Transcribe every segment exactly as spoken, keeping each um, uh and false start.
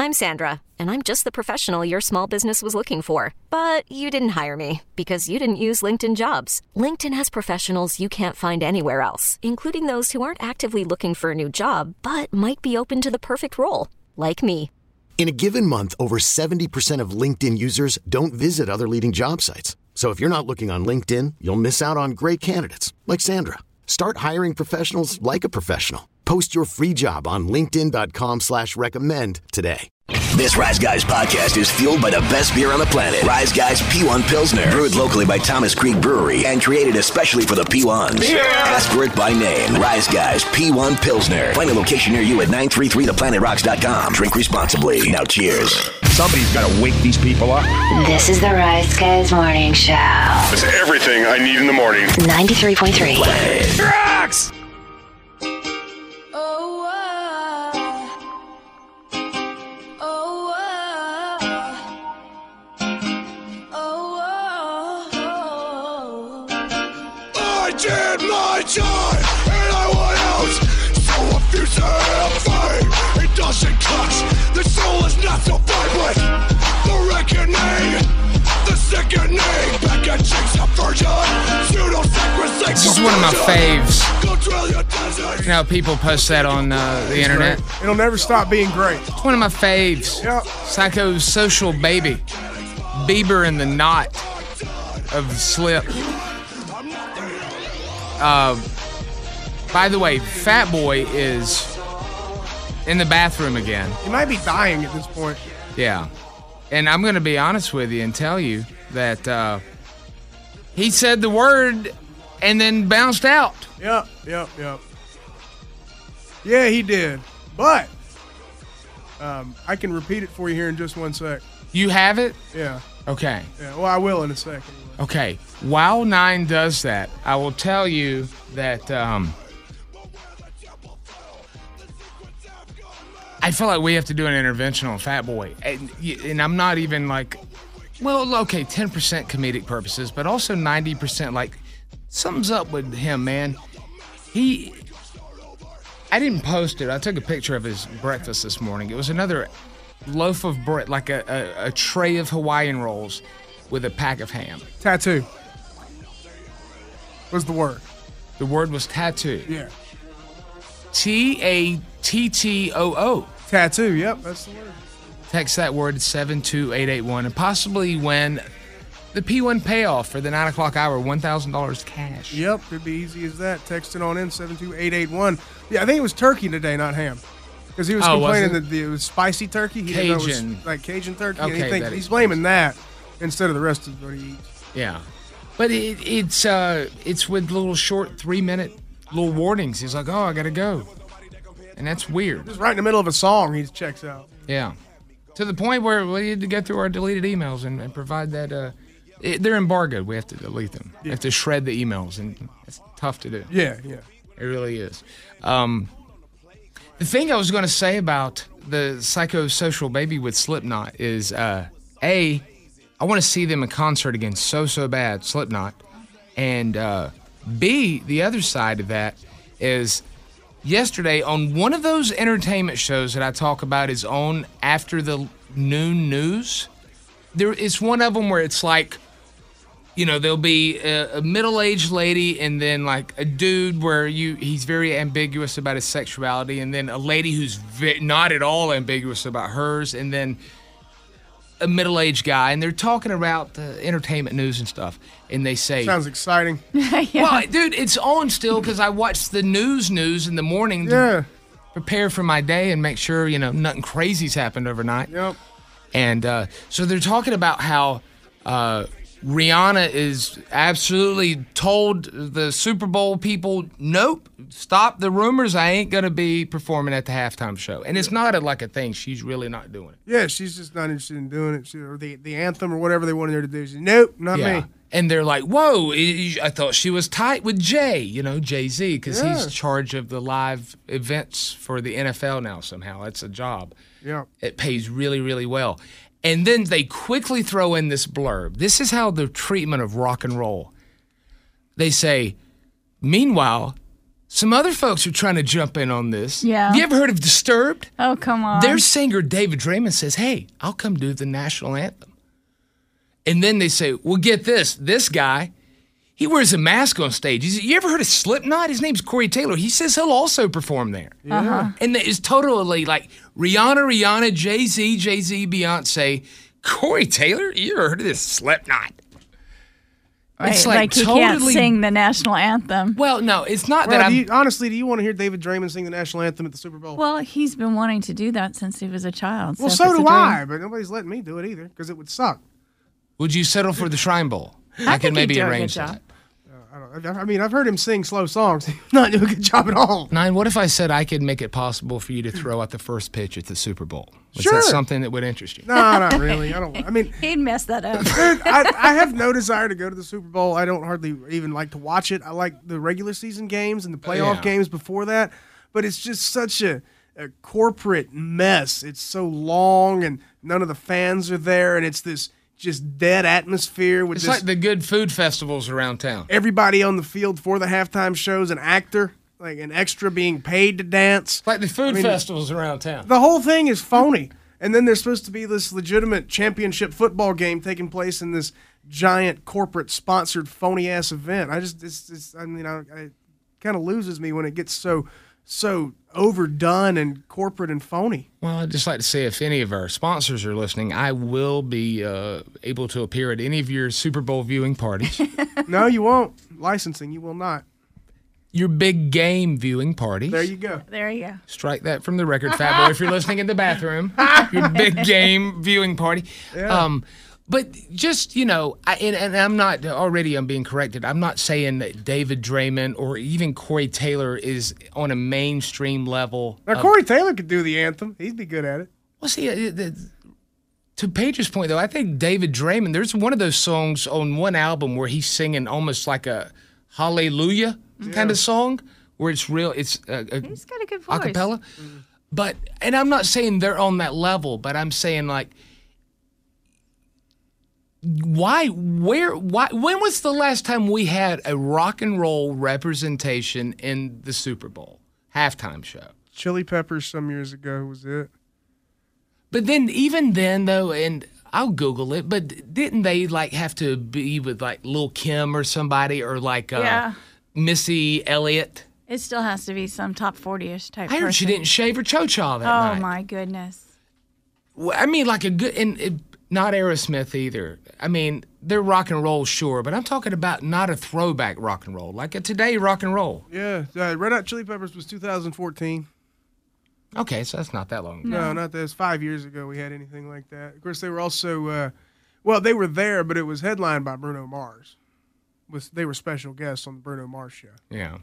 I'm Sandra, and I'm just the professional your small business was looking for. But you didn't hire me because you didn't use LinkedIn Jobs. LinkedIn has professionals you can't find anywhere else, including those who aren't actively looking for a new job, but might be open to the perfect role, like me. In a given month, over seventy percent of LinkedIn users don't visit other leading job sites. So if you're not looking on LinkedIn, you'll miss out on great candidates like Sandra. Start hiring professionals like a professional. Post your free job on linkedin.com slash recommend today. This Rise Guys podcast is fueled by the best beer on the planet. Rise Guys P one Pilsner. Brewed locally by Thomas Creek Brewery and created especially for the P ones. Yeah. Ask for it by name. Rise Guys P one Pilsner. Find a location near you at nine three three the planet rocks dot com. Drink responsibly. Now cheers. Somebody's got to wake these people up. This is the Rise Guys Morning Show. It's everything I need in the morning. ninety-three point three. Planet Rocks! Did my time and I went out, so if you say I'm fine, it doesn't touch. The soul is not so vibrant. The reckoning, the sickening, back at chicks of virgin, pseudo-sacrosanct. This is one of my faves. You know, people post that on uh, the internet. Great. It'll never stop being great. It's one of my faves. Yep. Psychosocial Baby. Bieber and the Knot of Slip. Uh, by the way, Fat Boy is in the bathroom again. He might be dying at this point. Yeah. And I'm going to be honest with you and tell you that uh, he said the word and then bounced out. Yep, yep, yep. Yeah, he did. But um, I can repeat it for you here in just one sec. You have it? Yeah. Okay. Yeah. Well, I will in a second. Okay. While Nine does that, I will tell you that um, I feel like we have to do an intervention on Fat Boy. And, and I'm not even like, well, okay, ten percent comedic purposes, but also ninety percent like something's up with him, man. He, I didn't post it. I took a picture of his breakfast this morning. It was another loaf of bread, like a, a, a tray of Hawaiian rolls with a pack of ham. Tattoo was the word. The word was tattoo. Yeah. T A T T O O. Tattoo, yep, that's the word. Text that word to seven two eight eight one and possibly win the P one payoff for the nine o'clock hour, one thousand dollars cash. Yep, could be easy as that. Text it on in, seven two eight eight one. Yeah, I think it was turkey today, not ham. Because he was oh, complaining was that the, it was spicy turkey. He Cajun. Didn't know it was like Cajun turkey. Okay, and he thinks, that he's explains. blaming that instead of the rest of what he eats. Yeah. But it, it's uh, it's with little short three-minute little warnings. He's like, oh, I got to go. And that's weird. Just right in the middle of a song, he checks out. Yeah. To the point where we had to go through our deleted emails and, and provide that. Uh, it, they're embargoed. We have to delete them. Yeah. We have to shred the emails, and it's tough to do. Yeah, yeah. It really is. Um, the thing I was going to say about the Psychosocial Baby with Slipknot is, uh, A, I want to see them in concert again so, so bad, Slipknot. And uh, B, the other side of that is yesterday on one of those entertainment shows that I talk about is on after the noon news. There is one of them where it's like, you know, there'll be a, a middle-aged lady and then like a dude where you he's very ambiguous about his sexuality, and then a lady who's ve- not at all ambiguous about hers, and then a middle-aged guy, and they're talking about the entertainment news and stuff, and they say... Sounds exciting. yeah. Well, dude, it's on still because I watch the news news in the morning to yeah. prepare for my day and make sure, you know, nothing crazy's happened overnight. Yep. And uh, so they're talking about how uh, Rihanna is absolutely told the Super Bowl people, nope, stop the rumors. I ain't going to be performing at the halftime show. And it's not a, like a thing. She's really not doing it. Yeah, she's just not interested in doing it. She, or the, the anthem or whatever they wanted her to do. She's, nope, not yeah. me. And they're like, whoa, I thought she was tight with Jay, you know, Jay-Z, because yeah. he's in charge of the live events for the N F L now somehow. That's a job. Yeah. It pays really, really well. And then they quickly throw in this blurb. This is how the treatment of rock and roll. They say, meanwhile, Some other folks are trying to jump in on this. Yeah. Have you ever heard of Disturbed? Oh, come on. Their singer, David Draymond, says, hey, I'll come do the national anthem. And then they say, well, get this. This guy, he wears a mask on stage. He's, you ever heard of Slipknot? His name's Corey Taylor. He says he'll also perform there. Yeah. Uh-huh. And it's totally like Rihanna, Rihanna, Jay-Z, Jay-Z, Beyonce, Corey Taylor. You ever heard of this Slipknot? Right, It's like, like he can't totally- sing the national anthem. Well, no, it's not Well, that do I'm. you, honestly, do you want to hear David Draymond sing the national anthem at the Super Bowl? Well, he's been wanting to do that since he was a child. well, if so it's a do dream- I, but nobody's letting me do it either because it would suck. Would you settle for the Shrine Bowl? I can think maybe he'd do a good arrange job. that. I, don't, I mean, I've heard him sing slow songs. He's not doing a good job at all. Nine, what if I said I could make it possible for you to throw out the first pitch at the Super Bowl? Was Sure. that something that would interest you? No, not really. I don't. I mean, He'd mess that up. I, I have no desire to go to the Super Bowl. I don't hardly even like to watch it. I like the regular season games and the playoff Yeah. games before that. But it's just such a, a corporate mess. It's so long and none of the fans are there. And it's this just dead atmosphere with It's this, like the good food festivals around town. everybody on the field for the halftime shows, an actor, like an extra being paid to dance. Like the food I mean, festivals around town. The whole thing is phony. And then there's supposed to be this legitimate championship football game taking place in this giant corporate sponsored phony ass event. I just, it's, it's I mean, I, I, it kind of loses me when it gets so, so overdone and corporate and phony. Well, I'd just like to say if any of our sponsors are listening, I will be uh, able to appear at any of your Super Bowl viewing parties. No, you won't. Licensing, you will not. Your big game viewing parties. There you go. There you go. Strike that from the record, Fat Boy, if you're listening in the bathroom. Your big game viewing party. Yeah. Um, but just, you know, I, and, and I'm not, already I'm being corrected. I'm not saying that David Draymond or even Corey Taylor is on a mainstream level. Now, of- Corey Taylor could do the anthem. He'd be good at it. Well, see, uh, the, to Paige's point, though, I think David Draymond, there's one of those songs on one album where he's singing almost like a hallelujah kind of song, where it's real, it's a, a He's got a good voice. acapella. But, and I'm not saying they're on that level, but I'm saying like, why, where, why, when was the last time we had a rock and roll representation in the Super Bowl halftime show? Chili Peppers some years ago was it. But then, even then, though, and I'll Google it, but didn't they like have to be with like Lil' Kim or somebody or like uh, Yeah. Missy Elliott? It still has to be some top forty-ish type I heard person. she didn't shave her cho-cha that Oh, night. my goodness. Well, I mean, like a good, and it, not Aerosmith either. I mean, they're rock and roll, sure, but I'm talking about not a throwback rock and roll, like a today rock and roll. Yeah, uh, Red Hot Chili Peppers was two thousand fourteen. Okay, so that's not that long ago. No, not that. It was five years ago we had anything like that. Of course, they were also, uh, well, they were there, but it was headlined by Bruno Mars. Was They were special guests on the Bruno Mars show. Yeah.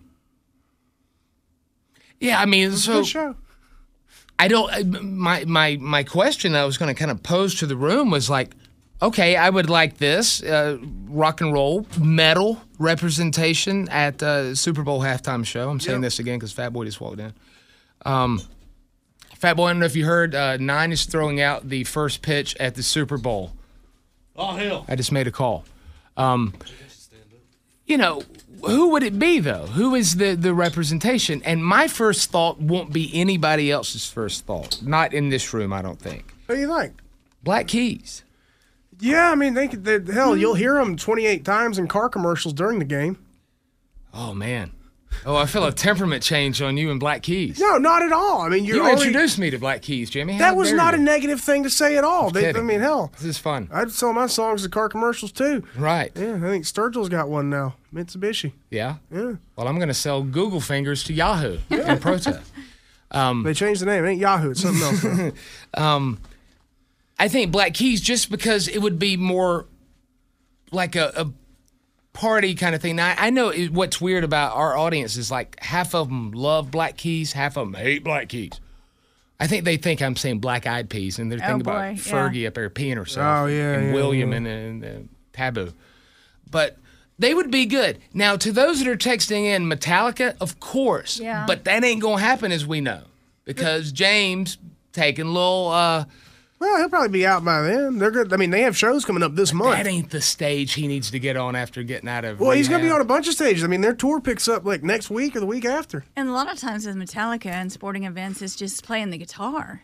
Yeah, I mean, It was a so good show. I don't. I- My my my question I was going to kind of pose to the room was like, okay, I would like this uh, rock and roll metal representation at uh, Super Bowl halftime show. I'm saying Yep. this again because Fat Boy just walked in. Um, Fat Boy, I don't know if you heard. Uh, Nine is throwing out the first pitch at the Super Bowl. Oh, hell. I just made a call. Um, you know, who would it be, though? Who is the, the representation? And my first thought won't be anybody else's first thought. Not in this room, I don't think. What do you think? Black Keys. Yeah, I mean, they could, they, hell, you'll hear them twenty-eight times in car commercials during the game. Oh, man. Oh, I feel a temperament change on you and Black Keys. No, not at all. I mean, you're You already, introduced me to Black Keys, Jimmy. How that was dare not you? a negative thing to say at all. They, I kidding. mean, hell, This is fun. I'd sell my songs to car commercials too. Right. Yeah, I think Sturgill's got one now. Mitsubishi. Yeah? Yeah. Well, I'm going to sell Google fingers to Yahoo in protest. They changed the name. It ain't Yahoo. It's something else. now. Um, I think Black Keys just because it would be more like a, a party kind of thing. Now, I know it, what's weird about our audience is like half of them love Black Keys, half of them hate Black Keys. I think they think I'm saying Black Eyed Peas, and they're thinking boy, about yeah. Fergie up there peeing herself. Oh, yeah, and yeah, William yeah. and, and, and Taboo. But they would be good. Now, to those that are texting in, Metallica, of course. Yeah. But that ain't going to happen, as we know, because James taking little uh, Well, he'll probably be out by then. They're good. I mean, they have shows coming up this month. That ain't the stage he needs to get on after getting out of. Well, he's going to be rehab. on a bunch of stages. I mean, their tour picks up like next week or the week after. And a lot of times with Metallica and sporting events, it's just playing the guitar,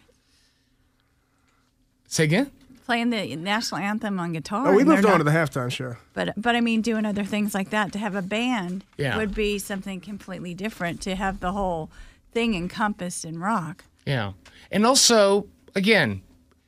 Say again? playing the national anthem on guitar. Oh, we and moved they're on to not- the halftime show. But but I mean, doing other things like that to have a band Yeah. would be something completely different. To have the whole thing encompassed in rock. Yeah. And also, again,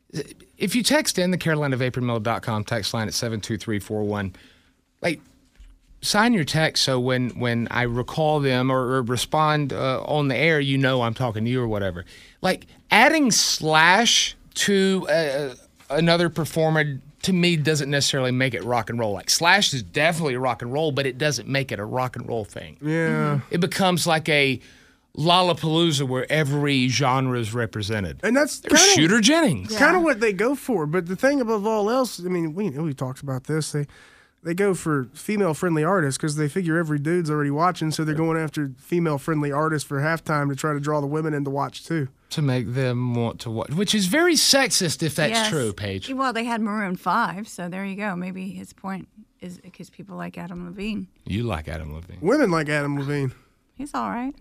if you text in the carolina vapor mill dot com text line at seven two three four one, like, sign your text so when, when I recall them or, or respond uh, on the air, you know I'm talking to you or whatever. Like, adding Slash to uh, another performer, to me, doesn't necessarily make it rock and roll. Like, Slash is definitely rock and roll, but it doesn't make it a rock and roll thing. Yeah. It becomes like a Lollapalooza where every genre is represented. And that's There's kinda- Shooter Jennings. Yeah. Kind of what they go for. But the thing above all else, I mean, we we talked about this. They they go for female-friendly artists because they figure every dude's already watching, so they're going after female-friendly artists for halftime to try to draw the women in to watch too. To make them want to watch, which is very sexist if that's Yes. true, Paige. Well, they had Maroon Five, so there you go. Maybe his point is because people like Adam Levine. You like Adam Levine. Women like Adam Levine. He's all right.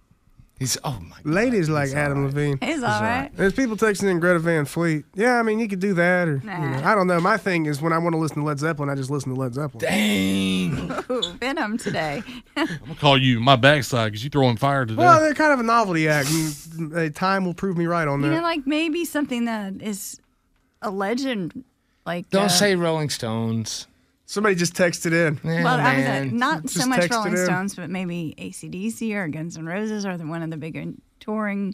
He's, oh my God. Ladies like He's all Adam right. Levine. He's all right. There's people texting in Greta Van Fleet. Yeah, I mean, you could do that, or you Nah. know, I don't know. My thing is when I want to listen to Led Zeppelin, I just listen to Led Zeppelin. Dang. Ooh, Venom today. I'm gonna call you my backside because you throwing fire today. Well, they're kind of a novelty act. and, uh, Time will prove me right on You that. know, like maybe something that is a legend. Like Don't uh, say Rolling Stones. Somebody just texted in. Yeah, Well, I was uh, man. not so Just much text it Rolling in. Stones, but maybe A C D C or Guns N' Roses or the, one of the bigger touring.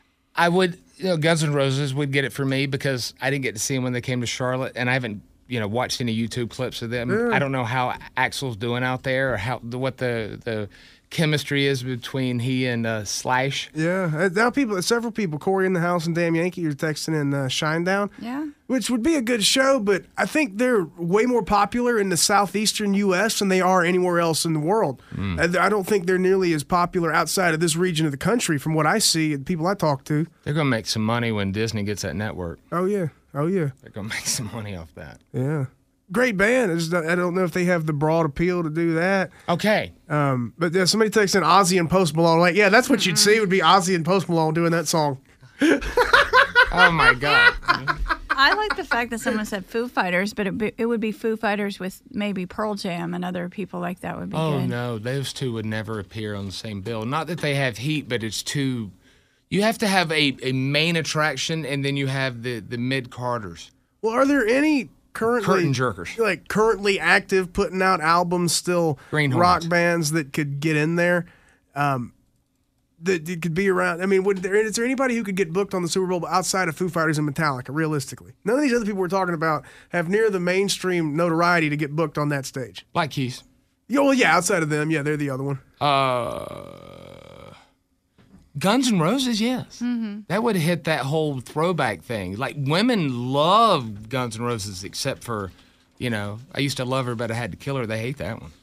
I would, you know, Guns N' Roses would get it for me because I didn't get to see them when they came to Charlotte, and I haven't, you know, watched any YouTube clips of them. Yeah. I don't know how Axl's doing out there or how the, what the the chemistry is between he and uh, Slash. Yeah, uh, now people, several people, Corey in the House and Damn Yankee, are texting in uh, Shinedown. Yeah. Which would be a good show, but I think they're way more popular in the southeastern U S than they are anywhere else in the world. Hmm. I I don't think they're nearly as popular outside of this region of the country from what I see and people I talk to. They're gonna make some money when Disney gets that network. Oh, yeah. Oh, yeah. They're gonna make some money off that. Yeah. Great band. I just- I don't know if they have the broad appeal to do that. Okay. Um, but yeah, somebody texts in Ozzy and Post Malone. Like, yeah, that's what you'd see would be Ozzy and Post Malone doing that song. Oh my God. I like the fact that someone said Foo Fighters, but it, be, it would be Foo Fighters with maybe Pearl Jam and other people like that would be Oh good. no, those two would never appear on the same bill. Not that they have heat, but it's too. You have to have a, a main attraction, and then you have the the mid Carters. Well, are there any currently Curtain jerkers. like currently active, putting out albums still, Green rock Hornet. bands that could get in there? Um, that that could be around. I mean, would there is there anybody who could get booked on the Super Bowl outside of Foo Fighters and Metallica? Realistically, none of these other people we're talking about have near the mainstream notoriety to get booked on that stage. Black Keys. Yeah, well, yeah, outside of them, yeah, they're the other one. Uh, Guns N' Roses, yes. Mm-hmm. That would hit that whole throwback thing. Like, women love Guns N' Roses, except for, you know, I used to love her, but I had to kill her. They hate that one.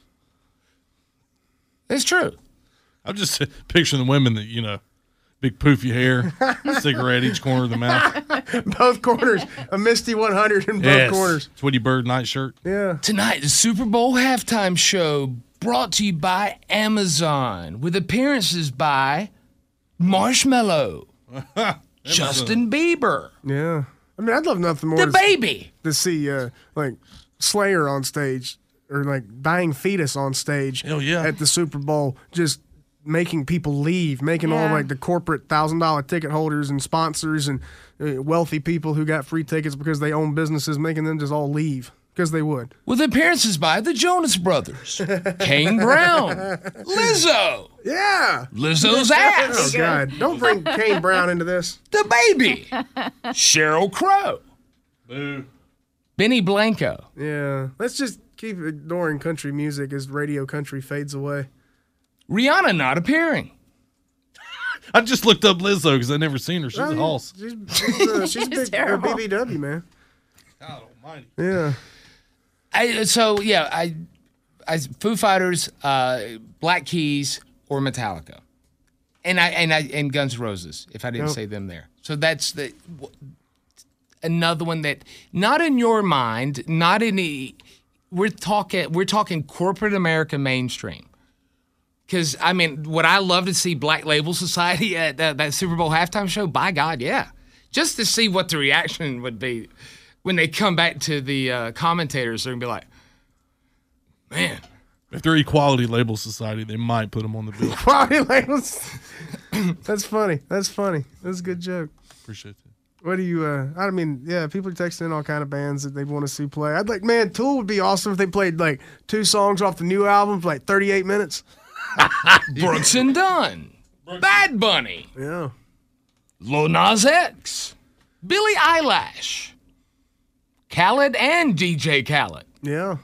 It's true. I'm just picturing the women that, you know, big poofy hair, cigarette each corner of the mouth. Both corners, a Misty one hundred in both Yes. corners. Tweety Bird nightshirt. Yeah. Tonight, the Super Bowl halftime show brought to you by Amazon with appearances by Marshmello, Justin Bieber, Yeah. I mean, I'd love nothing more the to, baby. to see uh, like Slayer on stage or like Dying Fetus on stage Hell yeah. at the Super Bowl, just making people leave, making all Yeah. like the corporate thousand dollar ticket holders and sponsors and uh, wealthy people who got free tickets because they own businesses, making them just all leave because they would. With appearances by the Jonas Brothers, Kane Brown, Lizzo, Yeah. Lizzo's Oh ass, God! Don't bring Kane Brown into this. the baby, Sheryl Crow, Boo. Benny Blanco. Yeah. Let's just keep ignoring country music as radio country fades away. Rihanna not appearing. I just looked up Lizzo because I've never seen her. She's Oh, a yeah. hoss. She's, she's, uh, she's big uh, terrible. B B W, man. God almighty. Yeah. I, so yeah, I, I Foo Fighters, uh, Black Keys, or Metallica, and I and I and Guns N' Roses. If I didn't Yep. say them there, so that's the. another one that not in your mind, not in the we're talking we're talking corporate America mainstream. Because I mean, would I love to see Black Label Society at that, that Super Bowl halftime show? By God, yeah, just to see what the reaction would be when they come back to the uh, commentators. They're gonna be like, man. If they're Equality Label Society, they might put them on the bill. Equality Labels. That's funny. That's funny. That's a good joke. Appreciate that. What do you, uh, I mean, yeah, people are texting in all kind of bands that they want to see play. I'd like, man, Tool would be awesome if they played like two songs off the new album for like thirty-eight minutes. Brooks and Dunn. Bad Bunny. Yeah. Lil Nas X. Billie Eilish. Khaled and D J Khaled. Yeah.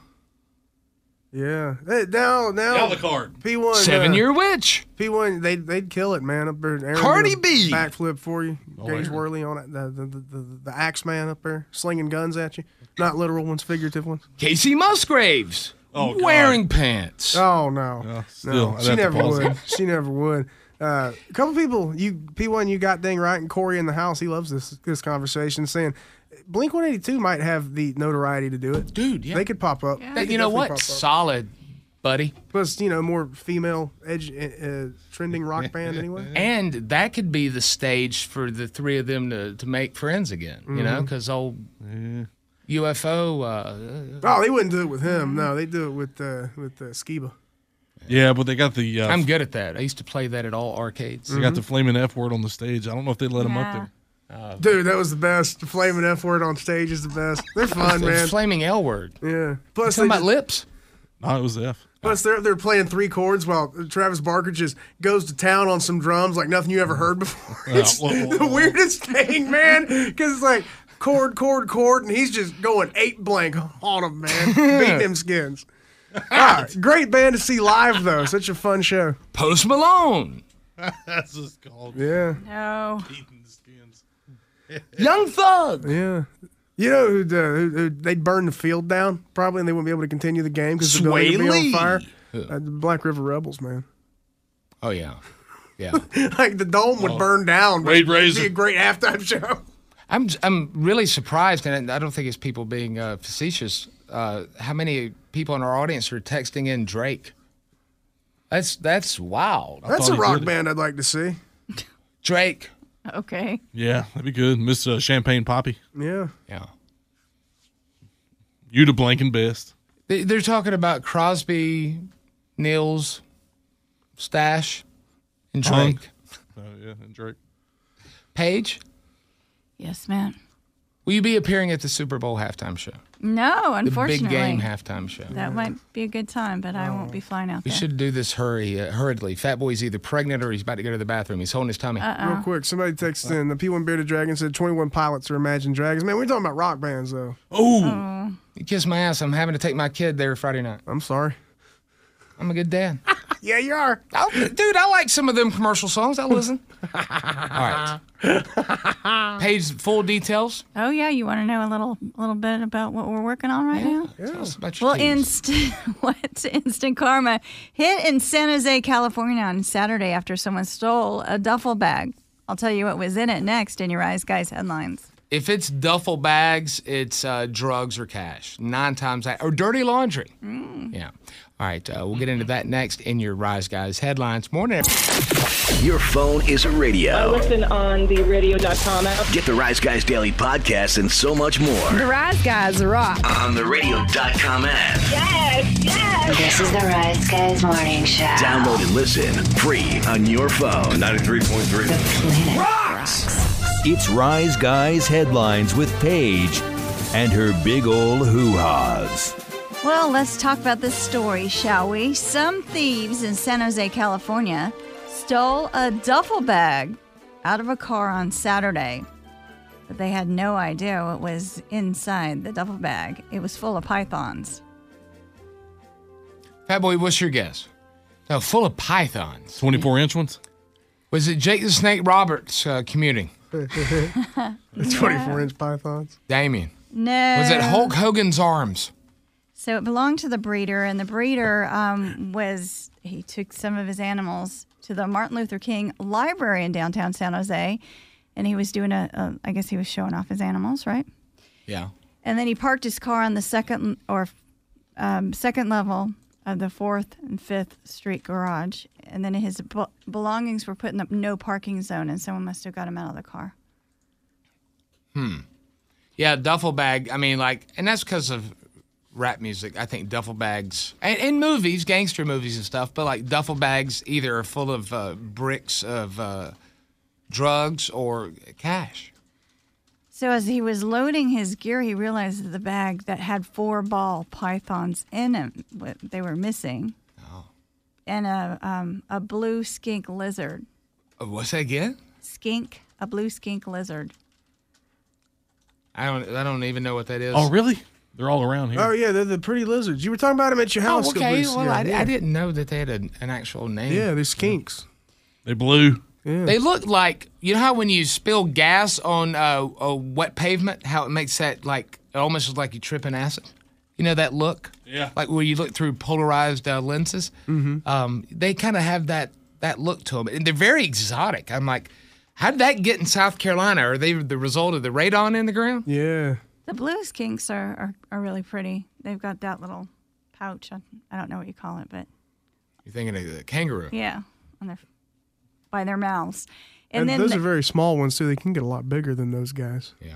Yeah. Hey, now, now. Yellow card. P one. Seven uh, Year Witch. P one, they'd, they'd kill it, man. Up there. Aaron Cardi did a B. Backflip for you. Oh, Gage Aaron. Worley on it. The, the, the, the, the axe man up there slinging guns at you. Not literal ones, figurative ones. Casey Musgraves. Oh, God. Wearing pants. Oh, no. Yeah, still, no. I'd She have to never pause would. it. She never would. Uh, a couple people, you P one, you got dang right, and Corey in the house, he loves this this conversation, saying Blink one eighty-two might have the notoriety to do it. Dude, yeah. They could pop up. Yeah. They That- could you know definitely what? pop up. Solid, buddy. Plus, you know, more female edge uh, trending rock band anyway. And that could be the stage for the three of them to, to make friends again, you know, because old U F O. Uh, Oh, they wouldn't do it with him. No, they do it with uh, with uh, Skiba. Yeah, but they got the uh, I'm good at that. I used to play that at all arcades. they got the flaming F word on the stage. I don't know if they let them up Yeah. there. Dude, that was the best. The flaming F word on stage is the best. They're fun, The man. flaming L word. Yeah. Plus, Talking they about just- lips. No, it was F. Plus, they're they're playing three chords while Travis Barker just goes to town on some drums like nothing you ever heard before. It's whoa, whoa, the whoa. weirdest thing, man. Because it's like chord, chord, chord, and he's just going eight blank on them, man. Beating them skins. All right, great band to see live though. Such a fun show. Post Malone. That's just called Yeah, No. eating the skins. Young Thug. yeah. You know who'd, uh, who, who they'd burn the field down probably, and they wouldn't be able to continue the game because the building would be Sway on Lee. fire. Uh, the Black River Rebels, man. Oh, yeah. Yeah. Like the dome would burn down. but Wade it'd Razor. be a great halftime show. I'm I'm really surprised, and I don't think it's people being uh, facetious, uh, how many people in our audience are texting in Drake. That's that's wild. That's thought a he rock did it. band I'd like to see. Drake. Okay. Yeah, that'd be good. Miss uh, Champagne Poppy. Yeah. Yeah. You to blanking best. They- They're talking about Crosby, Nils, Stash, and Hunk. Drake. Oh yeah, and Drake. Paige, Yes, man. will you be appearing at the Super Bowl halftime show? No, The unfortunately. big game halftime show. That might be a good time, but I won't be flying out We there. should do this hurry, uh, hurriedly. Fat Boy's either pregnant or he's about to go to the bathroom. He's holding his tummy. Real quick, somebody texted in the P one Bearded Dragon said twenty-one Pilots are Imagine Dragons. Man, we're talking about rock bands though. Oh, You kiss my ass. I'm having to take my kid there Friday night. I'm sorry. I'm a good dad. Yeah, you are. Oh, dude, I like some of them commercial songs. I listen. All right. Paige, full details. Oh yeah, you want to know a little, little bit about what we're working on right now? Tell us about your Well, teams. instant what instant karma hit in San Jose, California on Saturday after someone stole a duffel bag. I'll tell you what was in it next in your Eyes Guys headlines. If it's duffel bags, it's uh, drugs or cash. Nine times that. Or dirty laundry. Yeah. All right. Uh, we'll get into that next in your Rise Guys headlines. Morning. Your phone is a radio. Listen on the radio dot com app. Get the Rise Guys Daily Podcast and so much more The Rise Guys rock. on the radio dot com app. Yes, yes. This is the Rise Guys Morning Show. Download and listen free on your phone. ninety-three point three. The Planet Rocks. It's Rise Guys Headlines with Paige and her big ol' hoo-haws. Well, let's talk about this story, shall we? Some thieves in San Jose, California, stole a duffel bag out of a car on Saturday, but they had no idea what was inside the duffel bag. It was full of pythons. Fat Boy, what's your guess? No, full of pythons. twenty-four inch ones? Was it Jake the Snake Roberts uh, commuting? The twenty-four inch pythons. Damien. No. Was it Hulk Hogan's arms? So it belonged to the breeder, and the breeder um, was, he took some of his animals to the Martin Luther King Library in downtown San Jose, and he was doing a, a, I guess he was showing off his animals, right? Yeah. And then he parked his car on the second or um, second level of the Fourth and Fifth Street garage, and then his be- belongings were put in the no parking zone, and someone must have got him out of the car. Hmm. Yeah, duffel bag. I mean, like, and that's because of rap music. I think duffel bags, and in movies, gangster movies and stuff, but like duffel bags either are full of uh, bricks of uh, drugs or cash. So as he was loading his gear, he realized that the bag that had four ball pythons in it, what they were missing, oh. and a um, a blue skink lizard. Uh, what's that again? Skink, a blue skink lizard. I don't. I don't even know what that is. Oh, really? They're all around here. Oh, yeah, they're the pretty lizards. You were talking about them at your house. Oh, okay. Well, Well, yeah, I, yeah. I didn't know that they had a, an actual name. Yeah, they're skinks. They blew. Yeah. They look like, you know how when you spill gas on uh, a wet pavement, how it makes that like, it almost looks like you tripping acid? You know that look? Yeah. Like where you look through polarized uh, lenses? Mm-hmm. Um, they kind of have that that look to them. And they're very exotic. I'm like, how did that get in South Carolina? Are they the result of the radon in the ground? Yeah. The blue skinks are, are, are really pretty. They've got that little pouch. I, I don't know what you call it, but You're thinking of the kangaroo. yeah, on their by their mouths. And, And, then those the- are very small ones, too. They can get a lot bigger than those guys. Yeah.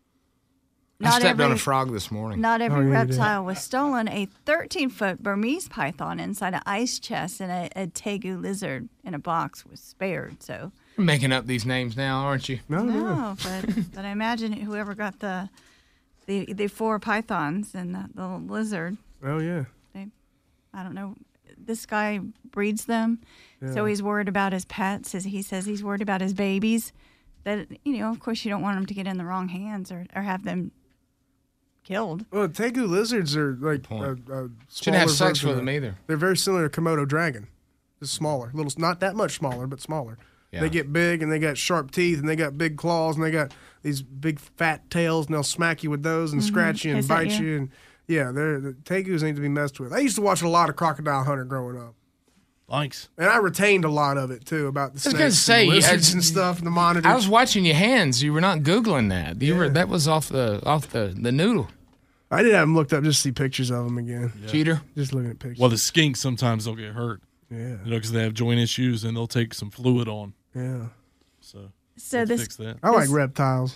I Not stepped on every- a frog this morning. Not every Oh, yeah, you did. reptile was stolen. A thirteen-foot Burmese python inside an ice chest and a, a tegu lizard in a box was spared. So You're making up these names now, aren't you? No, no. no, but but I imagine whoever got the the the four pythons and the, the lizard, Oh, yeah. they, I don't know. This guy breeds them, so Yeah. he's worried about his pets. As he says, he's worried about his babies. That you know, of course, you don't want them to get in the wrong hands or, or have them killed. Well, tegu lizards are like Point. a, a Shouldn't smaller have sex version with of- them either. They're very similar to Komodo dragon. Just smaller, little, not that much smaller, but smaller. Yeah. They get big and they got sharp teeth and they got big claws and they got these big fat tails and they'll smack you with those and scratch you and Hiss at bite you. you. And yeah, they're the tegus need to be messed with. I used to watch a lot of Crocodile Hunter growing up, Thanks. and I retained a lot of it too about the was snakes, gonna say, and you- lizards I- and stuff, and the monitor. I was watching your hands. You were not Googling that. You were Yeah. that was off the off the, the noodle. I did have them looked up just to see pictures of them again. Cheater. Just looking at pictures. Well, the skinks sometimes they'll get hurt, yeah, you know, because they have joint issues and they'll take some fluid on. yeah. So So let's this fix that. I like This- reptiles.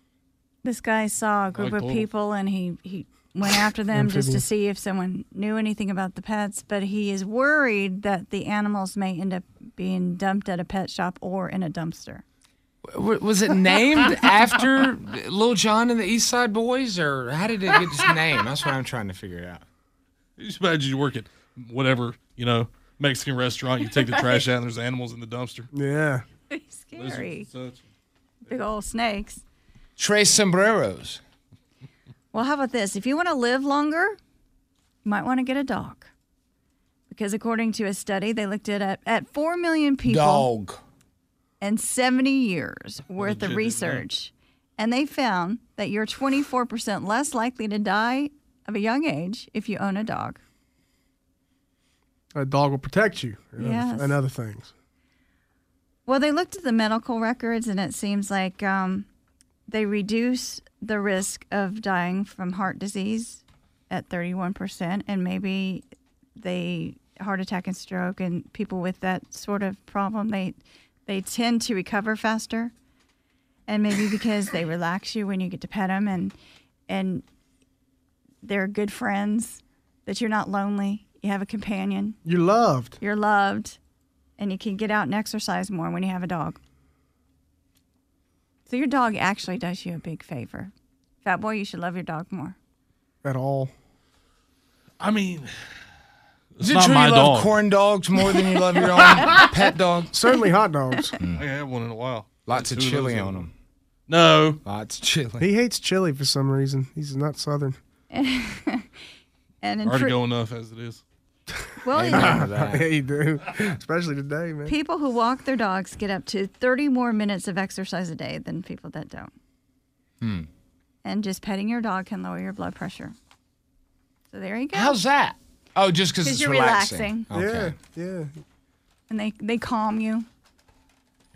this guy saw a group like of turtles. people and he, he went after them just to Amphibians. see if someone knew anything about the pets, but he is worried that the animals may end up being dumped at a pet shop or in a dumpster. W- Was it named after Lil Jon and the East Side Boys, or how did it get its name? That's what I'm trying to figure out. You just imagine you work at whatever, you know, Mexican restaurant, you take the trash out and there's animals in the dumpster. Yeah. It's scary. Lizards and such. Big old snakes. Tres sombreros. Well, how about this? If you want to live longer, you might want to get a dog. Because according to a study, they looked at at, at four million people Dog. and seventy years worth legit, of isn't it? research. And they found that you're twenty-four percent less likely to die of a young age if you own a dog. A dog will protect you and, Yes. other, and other things. Well, they looked at the medical records, and it seems like um, they reduce the risk of dying from heart disease at thirty-one percent, and maybe they heart attack and stroke, and people with that sort of problem, they they tend to recover faster, and maybe because they relax you when you get to pet them, and and they're good friends, that you're not lonely, you have a companion, You're loved. you're loved, and you can get out and exercise more when you have a dog. So your dog actually does you a big favor. Fat boy, you should love your dog more. At all. I mean, it's Is it not true my you love dog. corn dogs more than you love your own pet dog? Certainly hot dogs. I haven't had one in a while. Lots of Two chili those on in- them. No. Lots of chili. He hates chili for some reason. He's not Southern. And in Already fr- go enough as it is. well, Amen to that. Yeah, you do. Especially today, man. people who walk their dogs get up to thirty more minutes of exercise a day than people that don't. Hmm. And just petting your dog can lower your blood pressure. So there you go. How's that? Oh, just because 'Cause it's you're relaxing. relaxing. Okay. Yeah, yeah. And they, they calm you. Yeah,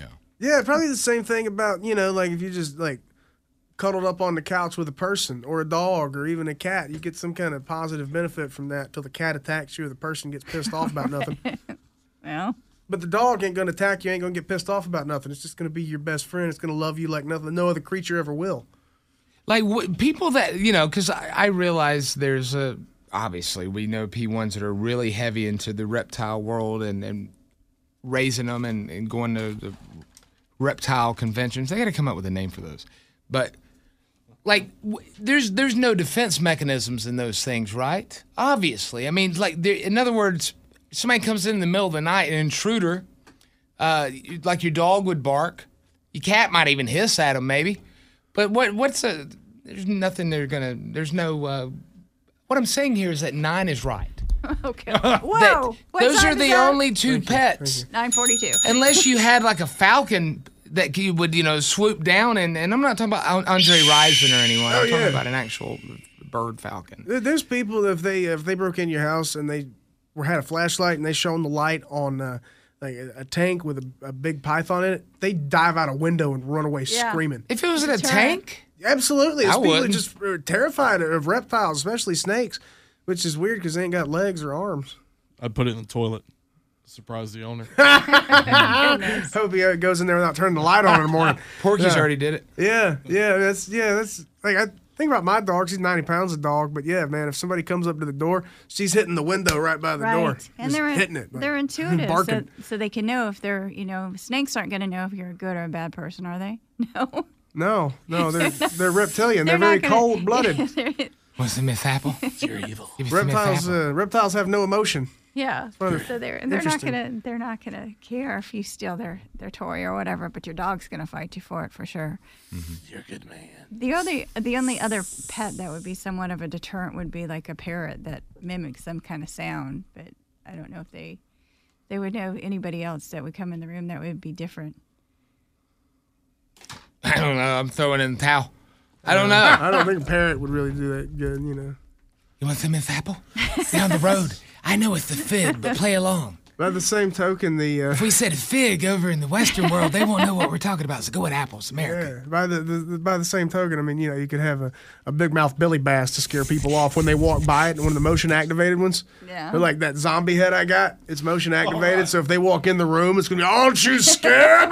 Yeah, probably the same thing about, you know, like if you just like cuddled up on the couch with a person or a dog or even a cat, you get some kind of positive benefit from that till the cat attacks you or the person gets pissed off about nothing. Well. But the dog ain't going to attack you, ain't going to get pissed off about nothing. It's just going to be your best friend. It's going to love you like nothing, no other creature ever will. Like w- people that, you know, because I, I realize there's a, obviously we know P ones that are really heavy into the reptile world and, and raising them and, and going to the reptile conventions. They got to come up with a name for those. But like, w- there's there's no defense mechanisms in those things, right? Obviously. I mean, like, there, in other words, somebody comes in, in the middle of the night, an intruder, uh, like your dog would bark. Your cat might even hiss at them, maybe. But what what's a, there's nothing they're going to, there's no, uh, what I'm saying here is that nine is right. Okay. Whoa. That, What those time are is the that? only two pets. nine forty-two. Unless you had like a falcon that you would, you know, swoop down and, and I'm not talking about An- Andre Rison or anyone. I'm Oh, talking yeah. about an actual bird falcon. There- There's people, if they if they broke in your house and they were had a flashlight and they shone the light on uh, like a, a tank with a, a big python in it, they dive out a window and run away Yeah. screaming. If it was in a Deterrent. tank, Absolutely. I There's people that wouldn't. just are terrified of reptiles, especially snakes, which is weird because they ain't got legs or arms. I'd put it in the toilet. Surprise the owner. Hope he uh, goes in there without turning the light on in the morning. Porky's Yeah. already did it. Yeah, yeah, that's yeah, that's like I think about my dog. She's ninety pounds a dog, but yeah, man, if somebody comes up to the door, she's hitting the window right by the Right. door, And just they're hitting it. like, they're intuitive, so, barking. so they can know if they're, you know, snakes aren't going to know if you're a good or a bad person, are they? No. No, no, they're they're reptilian. They're, They're very not gonna- cold blooded. They're- What's the Miss Apple? You're evil. reptiles, uh, reptiles have no emotion. Yeah, Well, so they're they're not interesting. gonna they're not gonna care if you steal their their toy or whatever, but your dog's gonna fight you for it for sure. You're a good man. The only the only other pet that would be somewhat of a deterrent would be like a parrot that mimics some kind of sound, but I don't know if they they would know anybody else that would come in the room that would be different. I don't know. I'm throwing in the towel. I don't know. I don't think a parrot would really do that good, you know. You want some Miss Apple? Down the road. I know it's the fig, but play along. By the same token, the uh, If we said fig over in the Western world, they won't know what we're talking about. So go with apples, America. yeah, by the, the, the by the same token, I mean, you know, you could have a, a big mouth Billy Bass to scare people off when they walk by it, one of the motion activated ones. Yeah. They're like that zombie head I got. It's motion activated, so if they walk in the room, it's gonna be, aren't you scared?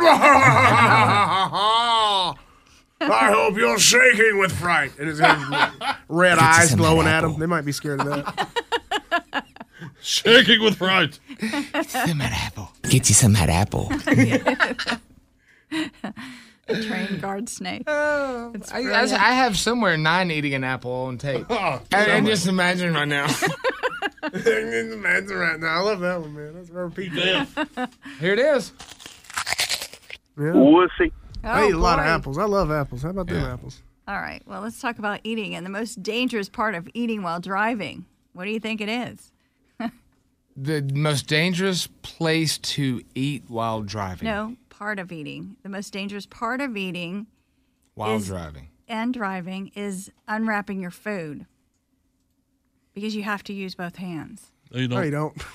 I hope you're shaking with fright. And it's gonna have red Get you eyes some glowing at apple. them. They might be scared of that. Shaking with fright. Some hot apple. Get you some hot apple. A trained guard snake. Oh, It's I, I, brilliant. I have somewhere nine eating an apple on tape. Oh, I, I just imagine right now. I can imagine right now. I love that one, man. That's a repeat that. Here it is. Yeah. Wussy. I eat a lot of boy. apples. I love apples. How about them apples? All right. Well, let's talk about eating and the most dangerous part of eating while driving. What do you think it is? The most dangerous place to eat while driving. No, part of eating. The most dangerous part of eating While is- driving. and driving is unwrapping your food because you have to use both hands. No, you No, don't. you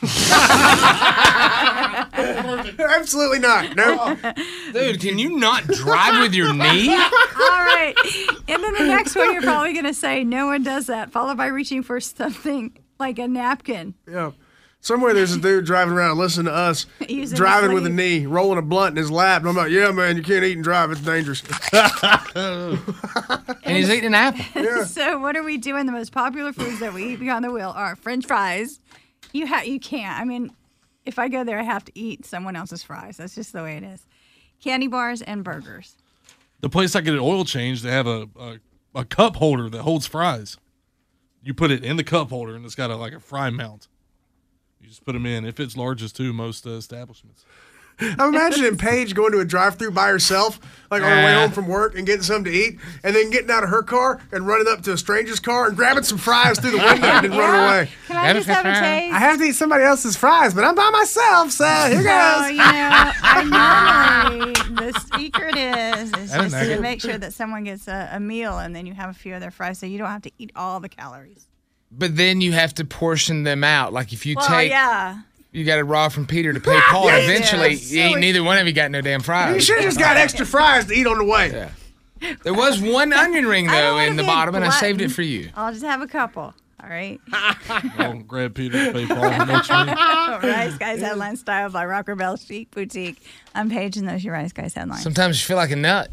don't. Absolutely not. No. Dude, can you not drive with your knee? All right. And then the next one, you're probably going to say, no one does that, followed by reaching for something like a napkin. Yeah. Somewhere there's a dude driving around listening to us, Using driving his with a sleeve. knee, rolling a blunt in his lap. And I'm like, yeah, man, you can't eat and drive. It's dangerous. And he's eating an apple. So what are we doing? The most popular foods that we eat behind the wheel are French fries. You ha- you can't. I mean, if I go there, I have to eat someone else's fries. That's just the way it is. Candy bars and burgers. The place I get an oil change, they have a, a a cup holder that holds fries. You put it in the cup holder, and it's got a, like a fry mount. You just put them in. It fits largest too, most uh, establishments. I'm imagining Paige going to a drive-through by herself, like on her way Uh. home from work, and getting something to eat, and then getting out of her car and running up to a stranger's car and grabbing some fries through the window and then running away. Can I just have a taste? I have to eat somebody else's fries, but I'm by myself, so here So, goes. you know, I normally, the secret is, is I don't just know. to make sure that someone gets a, a meal and then you have a few of their fries so you don't have to eat all the calories. But then you have to portion them out. Like if you Well, take yeah. You got to rob from Peter to pay Paul. Yeah, and eventually, yeah, you ain't neither one of you got no damn fries. You should have just got extra fries to eat on the way. Yeah. There was one onion ring, I don't though, wanna in the be a bottom, and I saved it glutton. for you. I'll just have a couple. All right. I'll grab Peter to pay Paul for next week. Rise Guys Headline Style by Rocker Bell Chic Boutique. I'm Paige, and those are your Rise Guys Headlines. Sometimes you feel like a nut.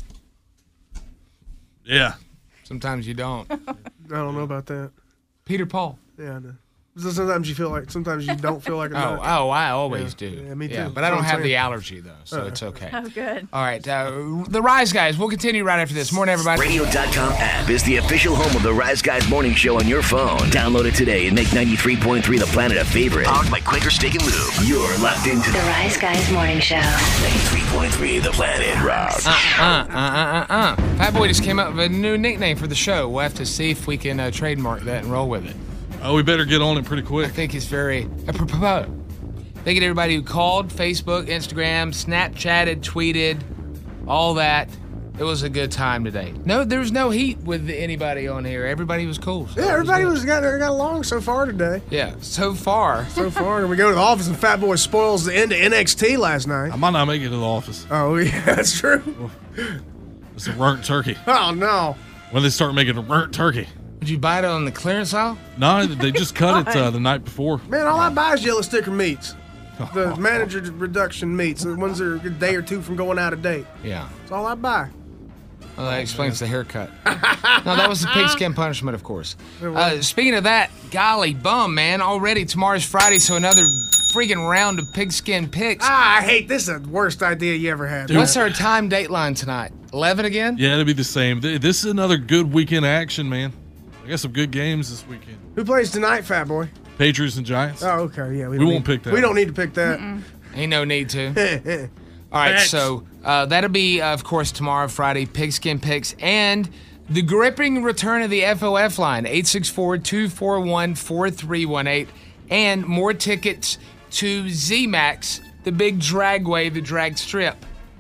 Yeah. Sometimes you don't. I don't know about that. Peter Paul. Yeah, I know. So sometimes you feel like, sometimes you don't feel like a Oh, nut. oh, I always Yeah. do. Yeah, me too. Yeah, but I That's don't what I'm have the saying. allergy, though, so Uh. it's okay. Oh, good. All right. Uh, the Rise Guys, we'll continue right after this. Morning, everybody. Radio dot com app is the official home of the Rise Guys Morning Show on your phone. Download it today and make ninety-three point three The Planet a favorite. Powered by Quaker Steak and Lube. You're locked into The Rise Guys Morning Show. ninety-three point three The Planet Rocks. Uh, uh, uh, uh, uh. Fat Boy just came up with a new nickname for the show. We'll have to see if we can uh, trademark that and roll with it. Oh, we better get on it pretty quick. I think it's very apropos. Thank you to everybody who called, Facebook, Instagram, Snapchatted, tweeted, all that. It was a good time today. No, there was no heat with anybody on here. Everybody was cool. So Yeah, it everybody good. was got, got along so far today. Yeah, so far. So far. And we go to the office and Fat Boy spoils the end of N X T last night. I might not make it to the office. Oh, yeah, that's true. It's a burnt turkey. Oh, no. When they start making a burnt turkey. Did you buy it on the clearance aisle? No, they just cut it uh, the night before. Man, all I buy is yellow sticker meats. The manager reduction meats. The ones that are a day or two from going out of date. Yeah. That's all I buy. Well, that explains the haircut. No, that was the pigskin punishment, of course. Uh, speaking of that, golly bum, man. Already tomorrow's Friday, so another freaking round of pigskin picks. Ah, I hate this. Is the worst idea you ever had. What's our time dateline tonight? eleven again? Yeah, it'll be the same. Th- This is another good weekend action, man. I got some good games this weekend. Who plays tonight, Fat Boy? Patriots and Giants. Oh, okay. Yeah, We don't won't need- pick that We don't one. need to pick that. Ain't no need to. All right, Next. so uh, that'll be, uh, of course, tomorrow, Friday, Pigskin Picks, and the gripping return of the F O F line, eight six four, two four one, four three one eight, and more tickets to Z-Max, the big dragway, the drag strip.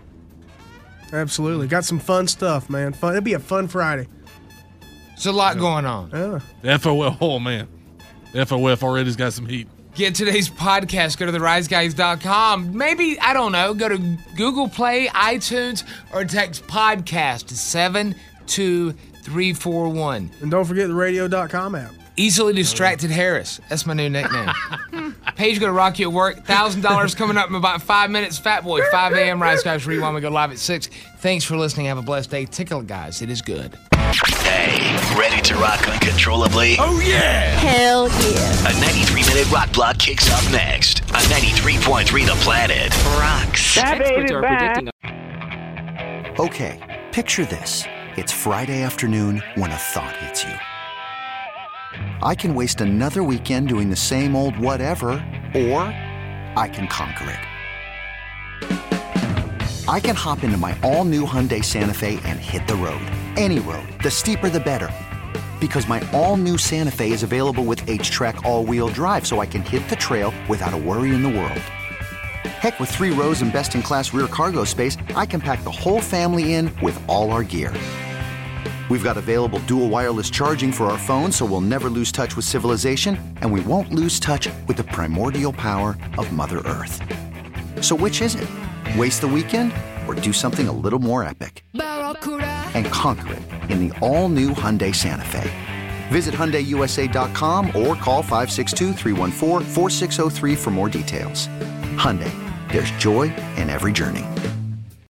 Absolutely. Got some fun stuff, man. Fun. It'll be a fun Friday. There's a lot going on. Yeah. The F O F, oh man. The F O F already's got some heat. Get today's podcast. Go to the rise guys dot com. Maybe, I don't know, go to Google Play, iTunes, or text podcast to seven two three four one. And don't forget the radio dot com app. Easily Distracted Harris. That's my new nickname. Paige gonna rock you at work. one thousand dollars coming up in about five minutes. Fat Boy, five a.m. Rise Guys Rewind. We go live at six. Thanks for listening. Have a blessed day. Tickle it, guys. It is good. Hey, ready to rock uncontrollably? Oh, yeah! Hell yeah. A ninety-three minute rock block kicks off next on ninety-three point three The Planet Rocks. Experts are predicting Okay, picture this. It's Friday afternoon when a thought hits you. I can waste another weekend doing the same old whatever, or I can conquer it. I can hop into my all-new Hyundai Santa Fe and hit the road. Any road. The steeper, the better. Because my all-new Santa Fe is available with H-Track all-wheel drive, so I can hit the trail without a worry in the world. Heck, with three rows and best-in-class rear cargo space, I can pack the whole family in with all our gear. We've got available dual wireless charging for our phones, so we'll never lose touch with civilization, and we won't lose touch with the primordial power of Mother Earth. So which is it? Waste the weekend or do something a little more epic? And conquer it in the all-new Hyundai Santa Fe. Visit Hyundai U S A dot com or call five six two, three one four, four six zero three for more details. Hyundai, there's joy in every journey.